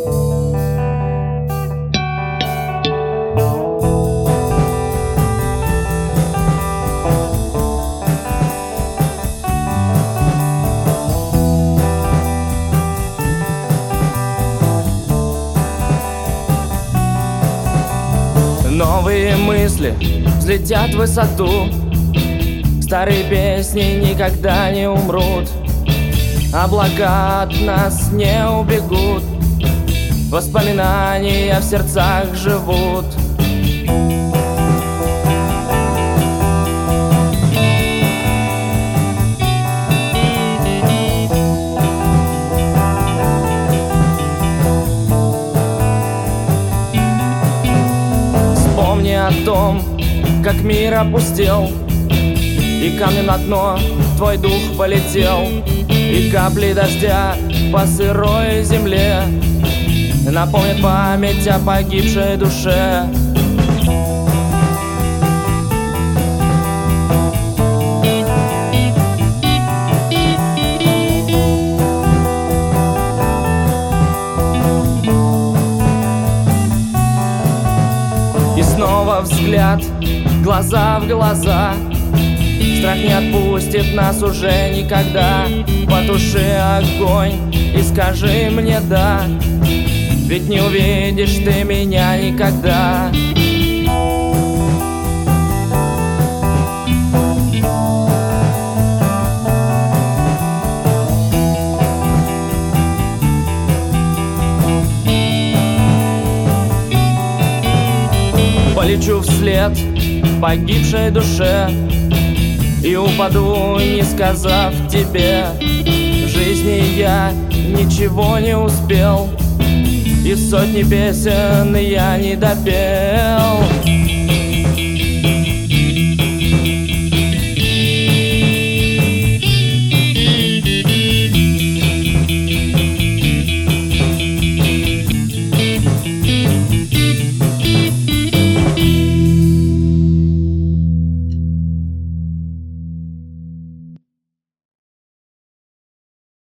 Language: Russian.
Новые мысли взлетят в высоту, старые песни никогда не умрут, облака от нас не убегут, воспоминания в сердцах живут. Вспомни о том, как мир опустел, и камнем на дно твой дух полетел, и капли дождя по сырой земле напомнят память о погибшей душе. И снова взгляд, глаза в глаза. Страх не отпустит нас уже никогда. Потуши огонь и скажи мне «да», ведь не увидишь ты меня никогда. Полечу вслед погибшей душе и упаду, не сказав тебе. В жизни я ничего не успел, и сотни песен я не допел.